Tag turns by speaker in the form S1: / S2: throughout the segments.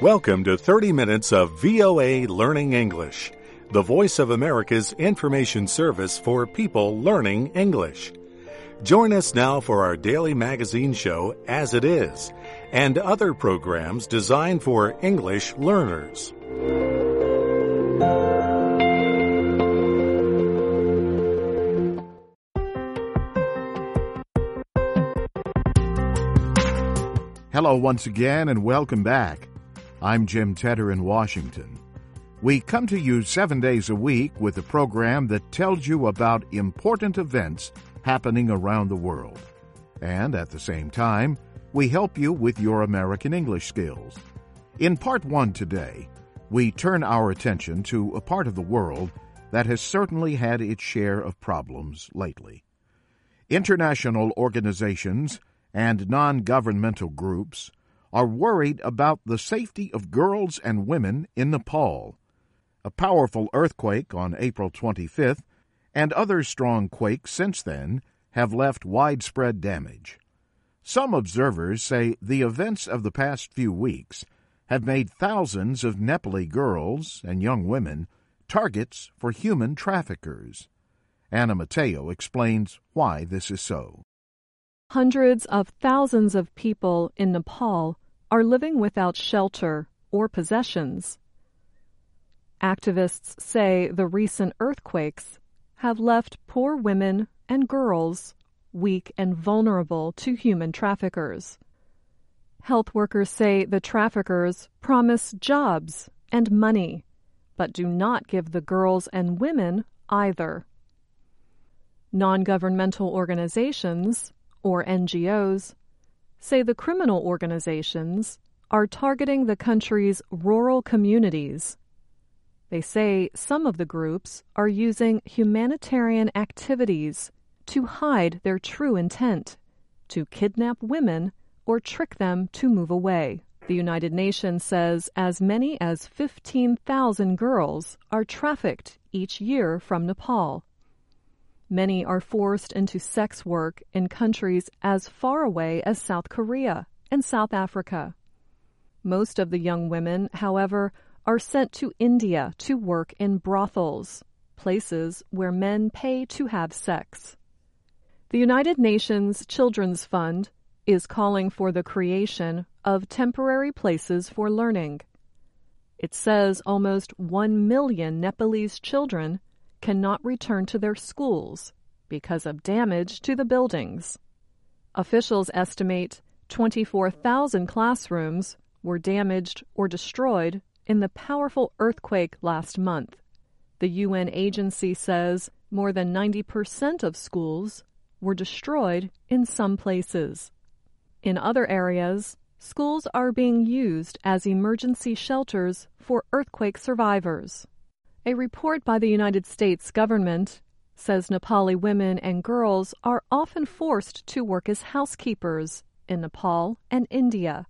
S1: Welcome to 30 Minutes of VOA Learning English, the Voice of America's information service for people learning English. Join us now for our daily magazine show, As It Is, and other programs designed for English learners.
S2: Hello once again and welcome back. I'm Jim Tedder in Washington. We come to you 7 days a week with a program that tells you about important events happening around the world. And at the same time, we help you with your American English skills. In Part 1 today, we turn our attention to a part of the world that has certainly had its share of problems lately. International organizations and non-governmental groups are worried about the safety of girls and women in Nepal. A powerful earthquake on April 25th and other strong quakes since then have left widespread damage. Some observers say the events of the past few weeks have made thousands of Nepali girls and young women targets for human traffickers. Anna Mateo explains why this is so.
S3: Hundreds of thousands of people in Nepal are living without shelter or possessions. Activists say the recent earthquakes have left poor women and girls weak and vulnerable to human traffickers. Health workers say the traffickers promise jobs and money, but do not give the girls and women either. Non-governmental organizations, or NGOs, say the criminal organizations are targeting the country's rural communities. They say some of the groups are using humanitarian activities to hide their true intent, to kidnap women or trick them to move away. The United Nations says as many as 15,000 girls are trafficked each year from Nepal. Many are forced into sex work in countries as far away as South Korea and South Africa. Most of the young women, however, are sent to India to work in brothels, places where men pay to have sex. The United Nations Children's Fund is calling for the creation of temporary places for learning. It says almost 1 million Nepalese children cannot return to their schools because of damage to the buildings. Officials estimate 24,000 classrooms were damaged or destroyed in the powerful earthquake last month. The UN agency says more than 90% of schools were destroyed in some places. In other areas, schools are being used as emergency shelters for earthquake survivors. A report by the United States government says Nepali women and girls are often forced to work as housekeepers in Nepal and India.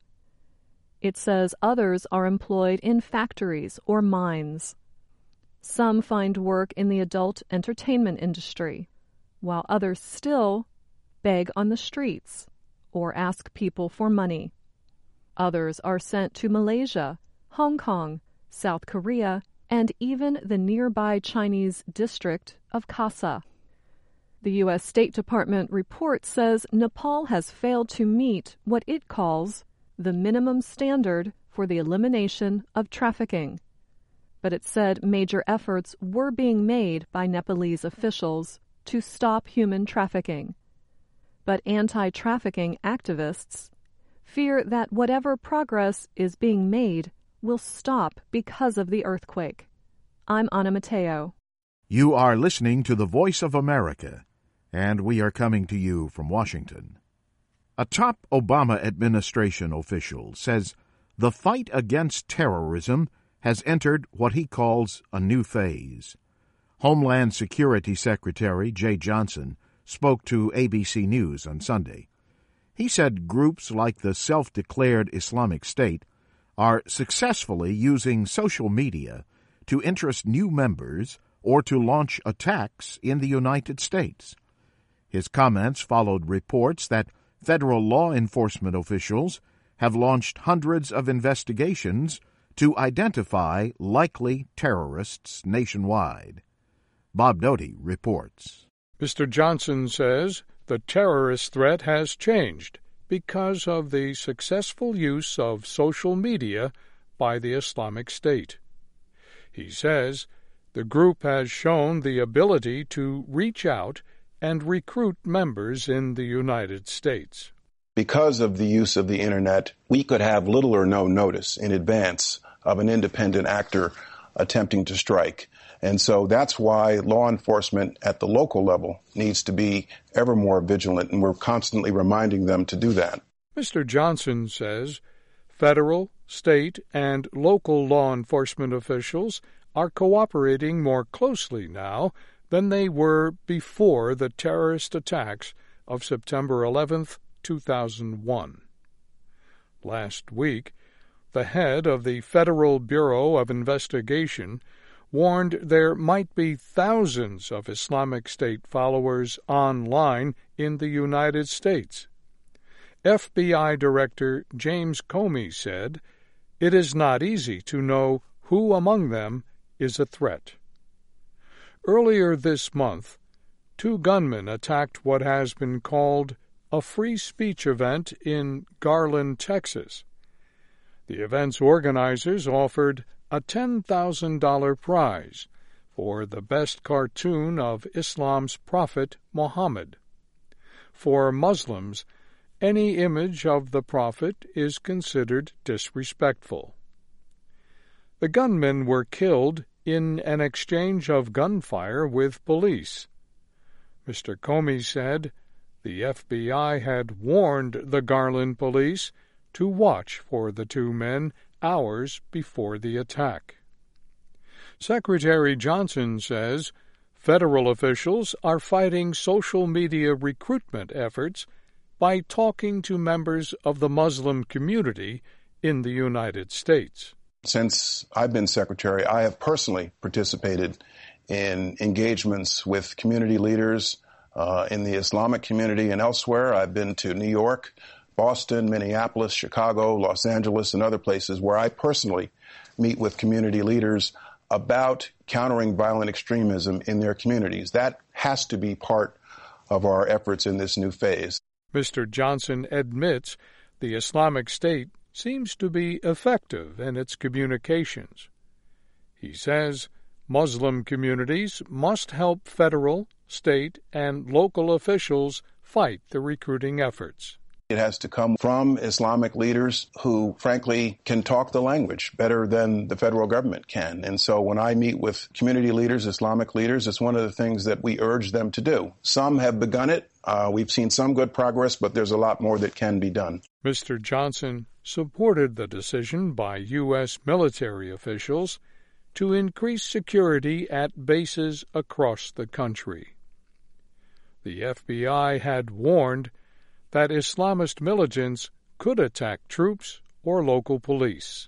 S3: It says others are employed in factories or mines. Some find work in the adult entertainment industry, while others still beg on the streets or ask people for money. Others are sent to Malaysia, Hong Kong, South Korea, and even the nearby Chinese district of Khasa. The U.S. State Department report says Nepal has failed to meet what it calls the minimum standard for the elimination of trafficking. But it said major efforts were being made by Nepalese officials to stop human trafficking. But anti-trafficking activists fear that whatever progress is being made will stop because of the earthquake. I'm Anna Mateo.
S2: You are listening to the Voice of America, and we are coming to you from Washington. A top Obama administration official says the fight against terrorism has entered what he calls a new phase. Homeland Security Secretary Jay Johnson spoke to ABC News on Sunday. He said groups like the self-declared Islamic State are successfully using social media to interest new members or to launch attacks in the United States. His comments followed reports that federal law enforcement officials have launched hundreds of investigations to identify likely terrorists nationwide. Bob Doty reports.
S4: Mr. Johnson says the terrorist threat has changed because of the successful use of social media by the Islamic State. He says the group has shown the ability to reach out and recruit members in the United States.
S5: Because of the use of the Internet, we could have little or no notice in advance of an independent actor attempting to strike. And so that's why law enforcement at the local level needs to be ever more vigilant, and we're constantly reminding them to do that.
S4: Mr. Johnson says federal, state, and local law enforcement officials are cooperating more closely now than they were before the terrorist attacks of September 11th, 2001. Last week, the head of the Federal Bureau of Investigation warned there might be thousands of Islamic State followers online in the United States. FBI Director James Comey said, "It is not easy to know who among them is a threat." Earlier this month, 2 gunmen attacked what has been called a free speech event in Garland, Texas. The event's organizers offered a $10,000 prize for the best cartoon of Islam's prophet Muhammad. For Muslims, any image of the prophet is considered disrespectful. The gunmen were killed in an exchange of gunfire with police. Mr. Comey said the FBI had warned the Garland police to watch for the 2 men hours before the attack. Secretary Johnson says federal officials are fighting social media recruitment efforts by talking to members of the Muslim community in the United States.
S5: Since I've been secretary, I have personally participated in engagements with community leaders in the Islamic community and elsewhere. I've been to New York, Boston, Minneapolis, Chicago, Los Angeles, and other places where I personally meet with community leaders about countering violent extremism in their communities. That has to be part of our efforts in this new phase.
S4: Mr. Johnson admits the Islamic State seems to be effective in its communications. He says Muslim communities must help federal, state, and local officials fight the recruiting efforts.
S5: It has to come from Islamic leaders who, frankly, can talk the language better than the federal government can. And so when I meet with community leaders, Islamic leaders, it's one of the things that we urge them to do. Some have begun it. We've seen some good progress, but there's a lot more that can be done.
S4: Mr. Johnson supported the decision by U.S. military officials to increase security at bases across the country. The FBI had warned that Islamist militants could attack troops or local police.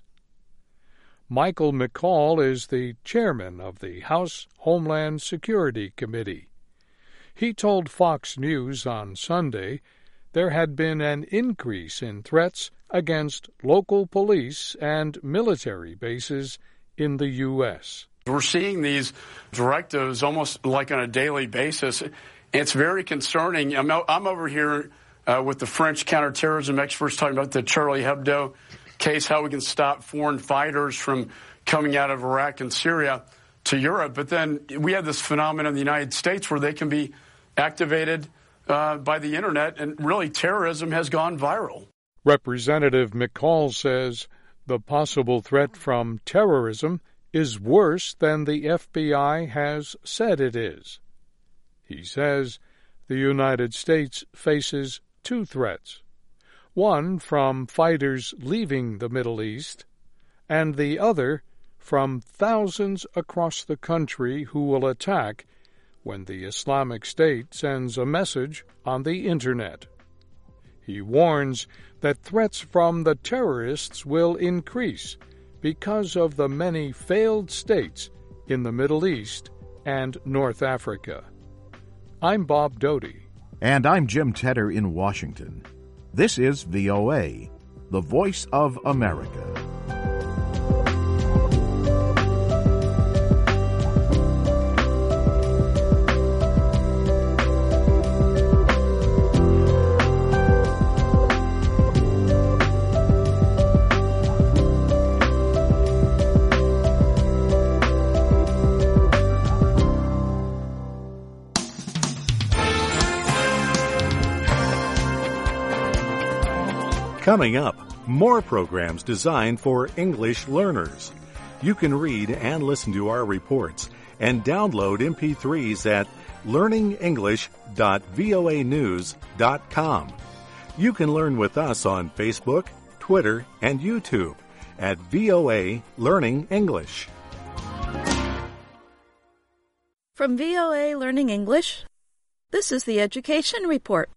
S4: Michael McCaul is the chairman of the House Homeland Security Committee. He told Fox News on Sunday there had been an increase in threats against local police and military bases in the U.S.
S6: We're seeing these directives almost like on a daily basis. It's very concerning. I'm over here with the French counterterrorism experts talking about the Charlie Hebdo case, how we can stop foreign fighters from coming out of Iraq and Syria to Europe. But then we have this phenomenon in the United States where they can be activated by the Internet, and really terrorism has gone viral.
S4: Representative McCaul says the possible threat from terrorism is worse than the FBI has said it is. He says the United States faces 2 threats, one from fighters leaving the Middle East, and the other from thousands across the country who will attack when the Islamic State sends a message on the Internet. He warns that threats from the terrorists will increase because of the many failed states in the Middle East and North Africa. I'm Bob Doty.
S2: And I'm Jim Tedder in Washington. This is VOA. the voice of America.
S1: Coming up, more programs designed for English learners. You can read and listen to our reports and download MP3s at learningenglish.voanews.com. You can learn with us on Facebook, Twitter, and YouTube at VOA Learning English.
S7: From VOA Learning English, this is the Education Report.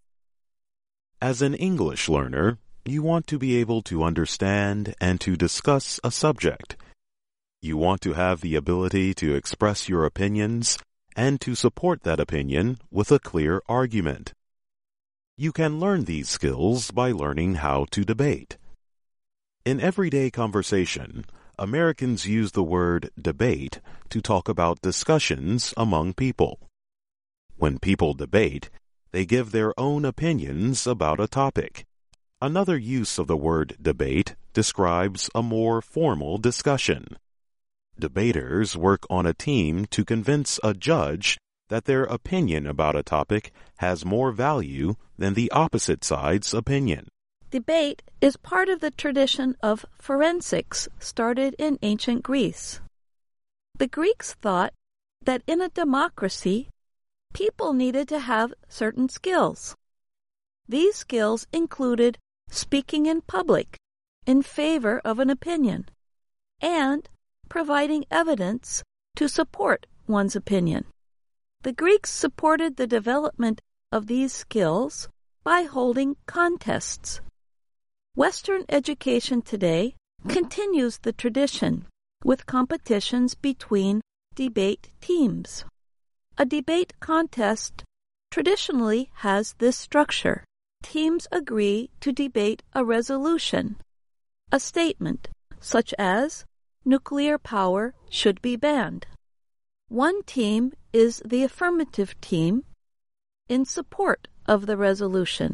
S8: As an English learner, you want to be able to understand and to discuss a subject. You want to have the ability to express your opinions and to support that opinion with a clear argument. You can learn these skills by learning how to debate. In everyday conversation, Americans use the word debate to talk about discussions among people. When people debate, they give their own opinions about a topic. Another use of the word debate describes a more formal discussion. Debaters work on a team to convince a judge that their opinion about a topic has more value than the opposite side's opinion.
S7: Debate is part of the tradition of forensics started in ancient Greece. The Greeks thought that in a democracy, people needed to have certain skills. These skills included speaking in public in favor of an opinion and providing evidence to support one's opinion. The Greeks supported the development of these skills by holding contests. Western education today continues the tradition with competitions between debate teams. A debate contest traditionally has this structure. Teams agree to debate a resolution, a statement such as nuclear power should be banned. One team is the affirmative team in support of the resolution.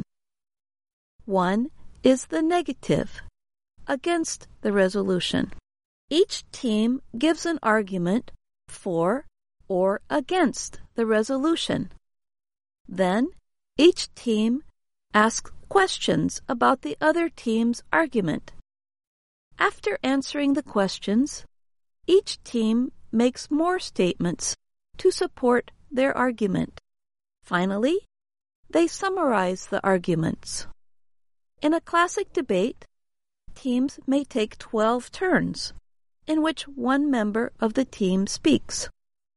S7: One is the negative, against the resolution. Each team gives an argument for or against the resolution. Then, each team asks questions about the other team's argument. After answering the questions, each team makes more statements to support their argument. Finally, they summarize the arguments. In a classic debate, teams may take 12 turns, in which one member of the team speaks.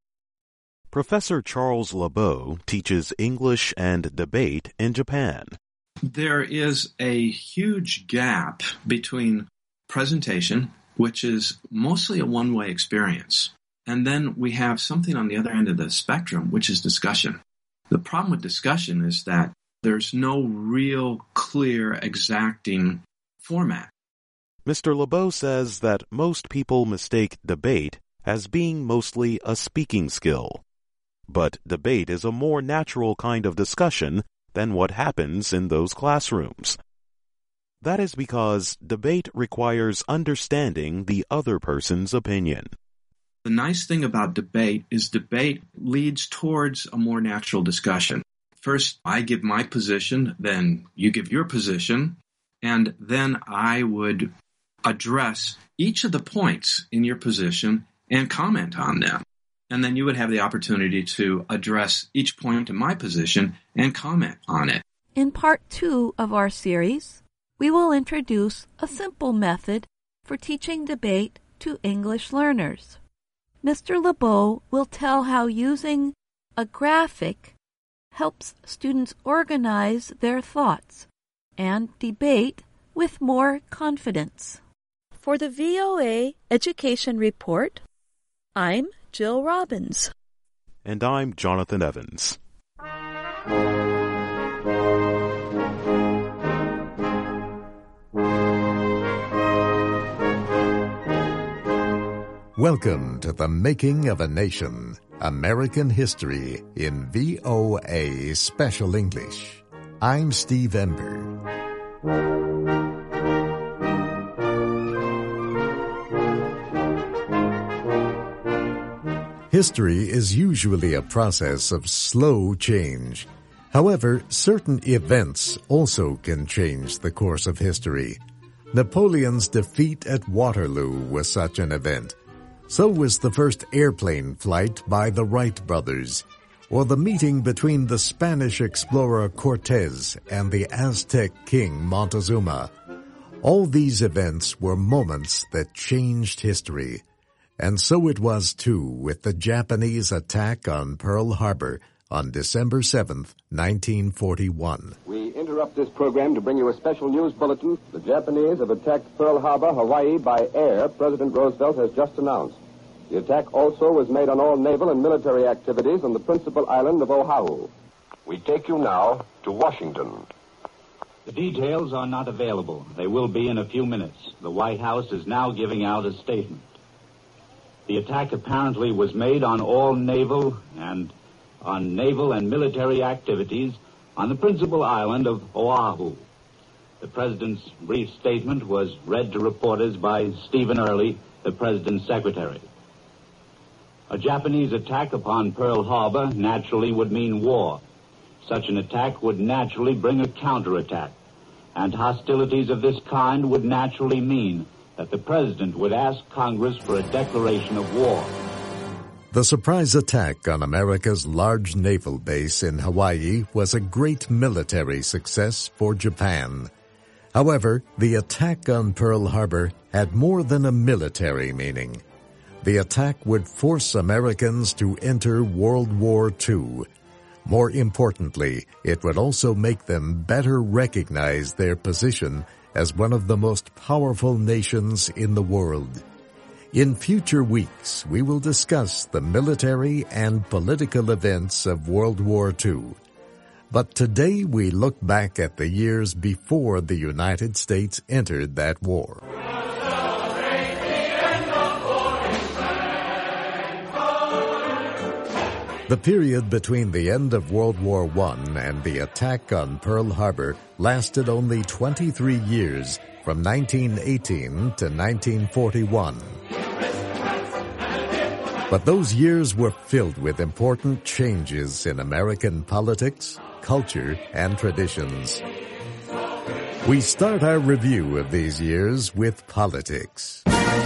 S8: Professor Charles LeBeau teaches English and debate in Japan.
S9: There is a huge gap between presentation, which is mostly a one-way experience, and then we have something on the other end of the spectrum, which is discussion. The problem with discussion is that there's no real clear, exacting format.
S8: Mr. LeBeau says that most people mistake debate as being mostly a speaking skill. But debate is a more natural kind of discussion than what happens in those classrooms. That is because debate requires understanding the other person's opinion.
S9: The nice thing about debate is debate leads towards a more natural discussion. First, I give my position, then you give your position, and then I would address each of the points in your position and comment on them. And then you would have the opportunity to address each point in my position and comment on it.
S7: In part 2 of our series, we will introduce a simple method for teaching debate to English learners. Mr. LeBeau will tell how using a graphic helps students organize their thoughts and debate with more confidence. For the VOA Education Report, I'm Jill Robbins.
S8: And I'm Jonathan Evans.
S2: Welcome to The Making of a Nation, American History in VOA Special English. I'm Steve Ember. History is usually a process of slow change. However, certain events also can change the course of history. Napoleon's defeat at Waterloo was such an event. So was the first airplane flight by the Wright brothers, or the meeting between the Spanish explorer Cortés and the Aztec king Montezuma. All these events were moments that changed history. And so it was, too, with the Japanese attack on Pearl Harbor on December 7th, 1941.
S10: We interrupt this program to bring you a special news bulletin. The Japanese have attacked Pearl Harbor, Hawaii, by air, President Roosevelt has just announced. The attack also was made on all naval and military activities on the principal island of Oahu. We take you now to Washington.
S11: The details are not available. They will be in a few minutes. The White House is now giving out a statement. The attack apparently was made on all naval and military activities on the principal island of Oahu. The President's brief statement was read to reporters by Stephen Early, the President's secretary. A Japanese attack upon Pearl Harbor naturally would mean war. Such an attack would naturally bring a counterattack, and hostilities of this kind would naturally mean that the President would ask Congress for a declaration of war.
S2: The surprise attack on America's large naval base in Hawaii was a great military success for Japan. However, the attack on Pearl Harbor had more than a military meaning. The attack would force Americans to enter World War II. More importantly, it would also make them better recognize their position as one of the most powerful nations in the world. In future weeks, we will discuss the military and political events of World War II. But today we look back at the years before the United States entered that war. The period between the end of World War I and the attack on Pearl Harbor lasted only 23 years, from 1918 to 1941. But those years were filled with important changes in American politics, culture, and traditions. We start our review of these years with politics.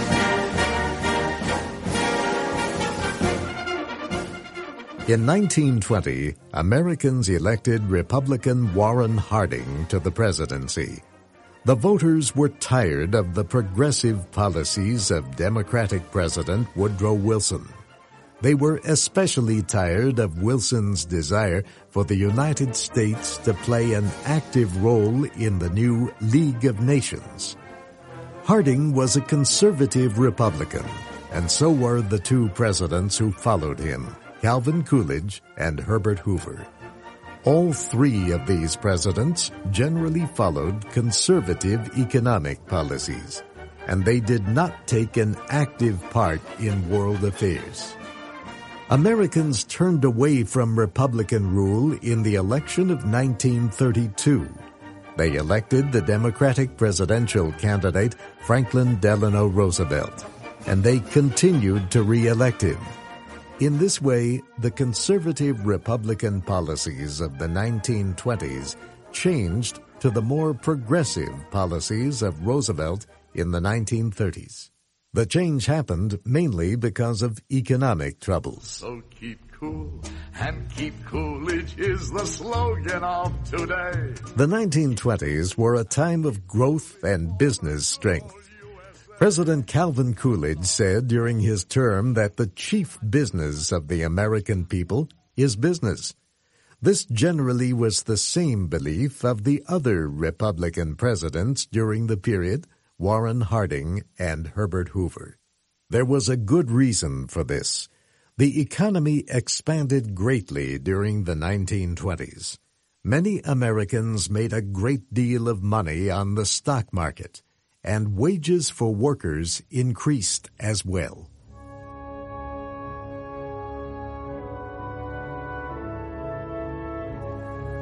S2: In 1920, Americans elected Republican Warren Harding to the presidency. The voters were tired of the progressive policies of Democratic President Woodrow Wilson. They were especially tired of Wilson's desire for the United States to play an active role in the new League of Nations. Harding was a conservative Republican, and so were the two presidents who followed him, Calvin Coolidge and Herbert Hoover. All three of these presidents generally followed conservative economic policies, and they did not take an active part in world affairs. Americans turned away from Republican rule in the election of 1932. They elected the Democratic presidential candidate Franklin Delano Roosevelt, and they continued to re-elect him. In this way, the conservative Republican policies of the 1920s changed to the more progressive policies of Roosevelt in the 1930s. The change happened mainly because of economic troubles.
S12: So keep cool and keep Coolidge is the slogan of today.
S2: The 1920s were a time of growth and business strength. President Calvin Coolidge said during his term that the chief business of the American people is business. This generally was the same belief of the other Republican presidents during the period, Warren Harding and Herbert Hoover. There was a good reason for this. The economy expanded greatly during the 1920s. Many Americans made a great deal of money on the stock market, and wages for workers increased as well.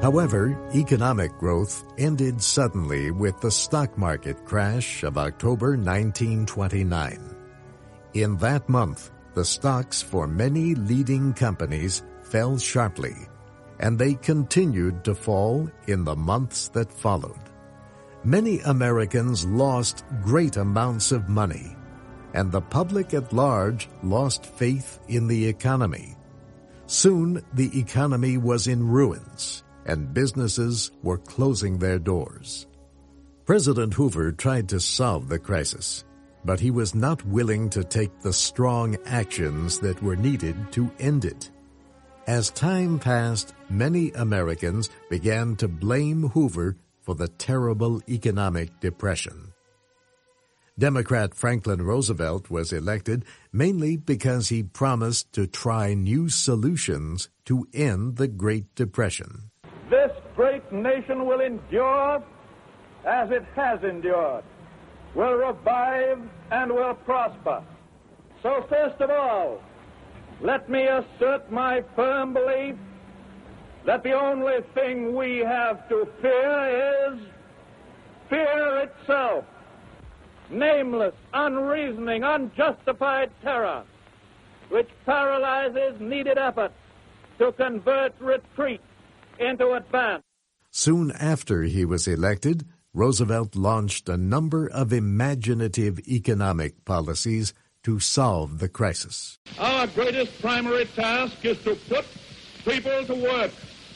S2: However, economic growth ended suddenly with the stock market crash of October 1929. In that month, the stocks for many leading companies fell sharply, and they continued to fall in the months that followed. Many Americans lost great amounts of money, and the public at large lost faith in the economy. Soon, the economy was in ruins, and businesses were closing their doors. President Hoover tried to solve the crisis, but he was not willing to take the strong actions that were needed to end it. As time passed, many Americans began to blame Hoover for the terrible economic depression. Democrat Franklin Roosevelt was elected mainly because he promised to try new solutions to end the Great Depression.
S13: This great nation will endure as it has endured, will revive and will prosper. So first of all, let me assert my firm belief that the only thing we have to fear is fear itself. Nameless, unreasoning, unjustified terror, which paralyzes needed effort to convert retreat into advance.
S2: Soon after he was elected, Roosevelt launched a number of imaginative economic policies to solve the crisis.
S13: Our greatest primary task is to put people to work.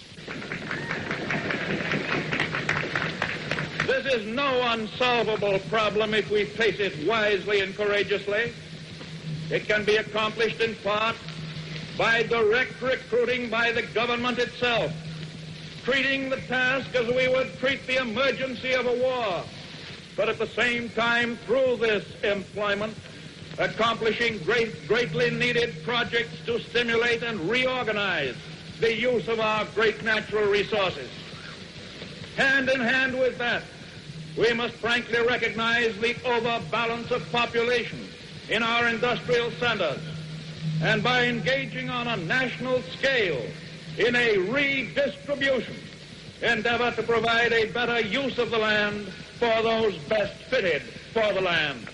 S13: This is no unsolvable problem if we face it wisely and courageously. It can be accomplished in part by direct recruiting by the government itself, treating the task as we would treat the emergency of a war, but at the same time, through this employment, accomplishing greatly needed projects to stimulate and reorganize the use of our great natural resources. Hand in hand with that, we must frankly recognize the overbalance of population in our industrial centers, and by engaging on a national scale in a redistribution, endeavor to provide a better use of the land for those best fitted for the land.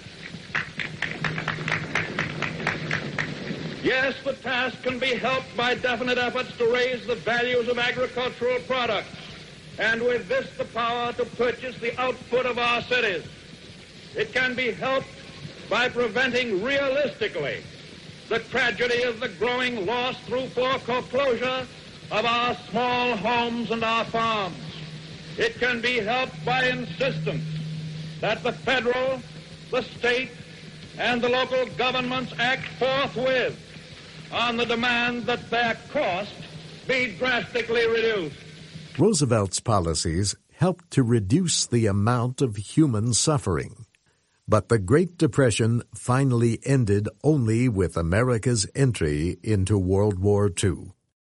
S13: Yes, the task can be helped by definite efforts to raise the values of agricultural products, and with this the power to purchase the output of our cities. It can be helped by preventing realistically the tragedy of the growing loss through foreclosure of our small homes and our farms. It can be helped by insistence that the federal, the state, and the local governments act forthwith on the demand that their cost be drastically reduced.
S2: Roosevelt's policies helped to reduce the amount of human suffering. But the Great Depression finally ended only with America's entry into World War II.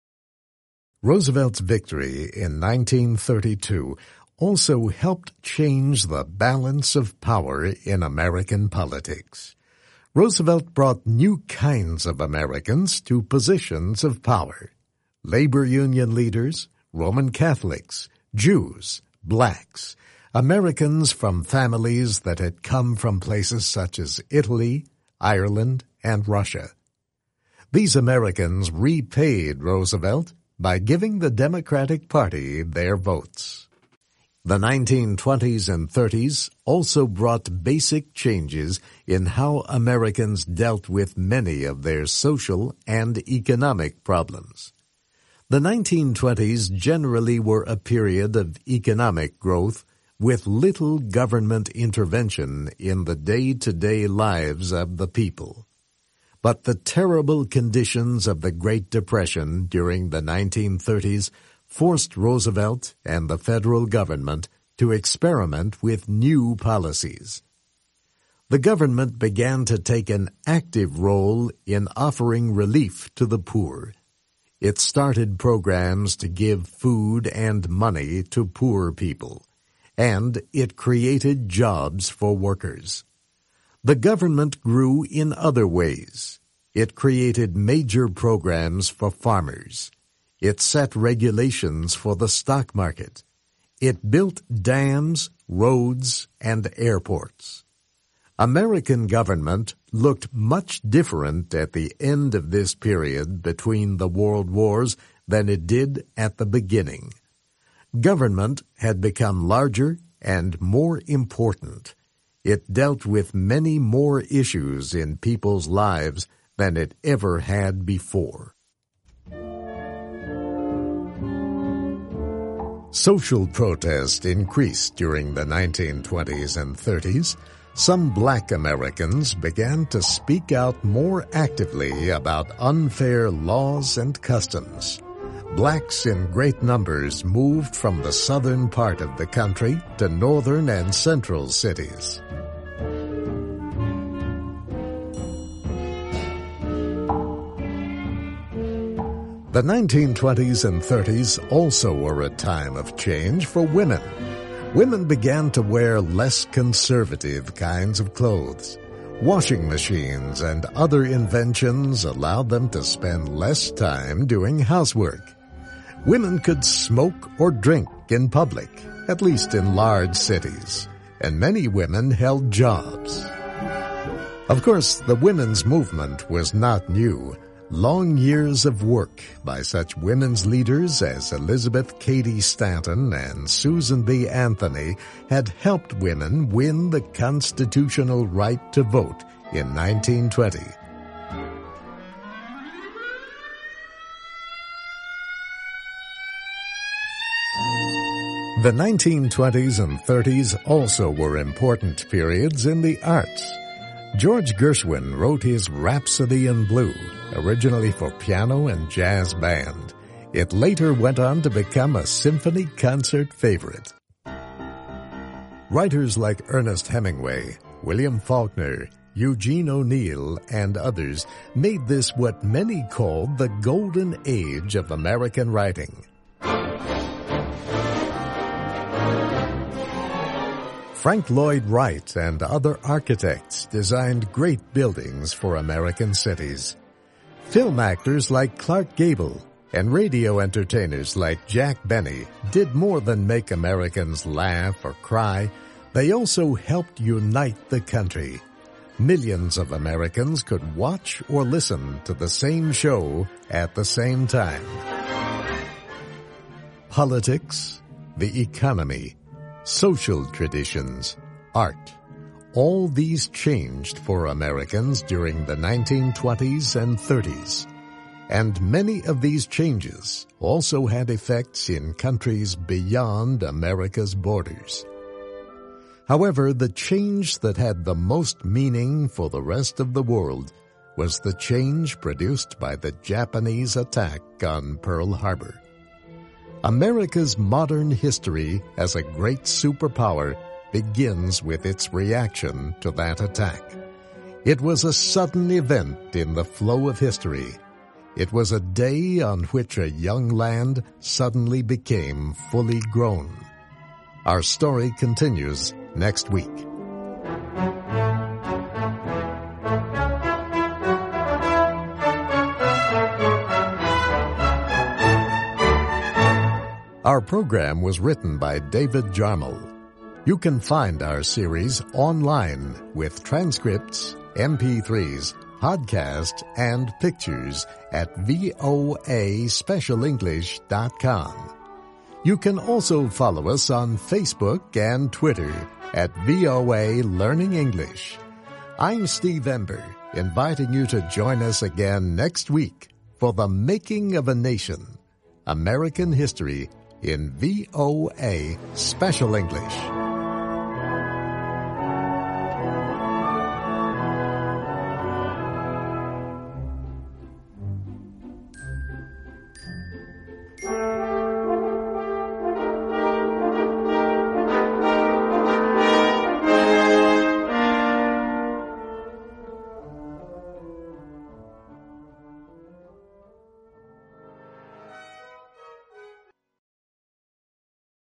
S2: Roosevelt's victory in 1932 also helped change the balance of power in American politics. Roosevelt brought new kinds of Americans to positions of power: labor union leaders, Roman Catholics, Jews, blacks, Americans from families that had come from places such as Italy, Ireland, and Russia. These Americans repaid Roosevelt by giving the Democratic Party their votes. The 1920s and 30s also brought basic changes in how Americans dealt with many of their social and economic problems. The 1920s generally were a period of economic growth with little government intervention in the day-to-day lives of the people. But the terrible conditions of the Great Depression during the 1930s forced Roosevelt and the federal government to experiment with new policies. The government began to take an active role in offering relief to the poor. It started programs to give food and money to poor people, and it created jobs for workers. The government grew in other ways. It created major programs for farmers. It set regulations for the stock market. It built dams, roads, and airports. American government looked much different at the end of this period between the world wars than it did at the beginning. Government had become larger and more important. It dealt with many more issues in people's lives than it ever had before. Social protest increased during the 1920s and 30s. Some black Americans began to speak out more actively about unfair laws and customs. Blacks in great numbers moved from the southern part of the country to northern and central cities. The 1920s and 30s also were a time of change for women. Women began to wear less conservative kinds of clothes. Washing machines and other inventions allowed them to spend less time doing housework. Women could smoke or drink in public, at least in large cities, and many women held jobs. Of course, the women's movement was not new. Long years of work by such women's leaders as Elizabeth Cady Stanton and Susan B. Anthony had helped women win the constitutional right to vote in 1920. The 1920s and 30s also were important periods in the arts. George Gershwin wrote his Rhapsody in Blue, originally for piano and jazz band. It later went on to become a symphony concert favorite. Writers like Ernest Hemingway, William Faulkner, Eugene O'Neill, and others made this what many called the golden age of American writing. Frank Lloyd Wright and other architects designed great buildings for American cities. Film actors like Clark Gable and radio entertainers like Jack Benny did more than make Americans laugh or cry. They also helped unite the country. Millions of Americans could watch or listen to the same show at the same time. Politics, the economy, social traditions, art. All these changed for Americans during the 1920s and 30s. And many of these changes also had effects in countries beyond America's borders. However, the change that had the most meaning for the rest of the world was the change produced by the Japanese attack on Pearl Harbor. America's modern history as a great superpower begins with its reaction to that attack. It was a sudden event in the flow of history. It was a day on which a young land suddenly became fully grown. Our story continues next week. Our program was written by David Jarmel. You can find our series online with transcripts, MP3s, podcasts, and pictures at voaspecialenglish.com. You can also follow us on Facebook and Twitter at VOA Learning English. I'm Steve Ember, inviting you to join us again next week for The Making of a Nation, American History in VOA Special English.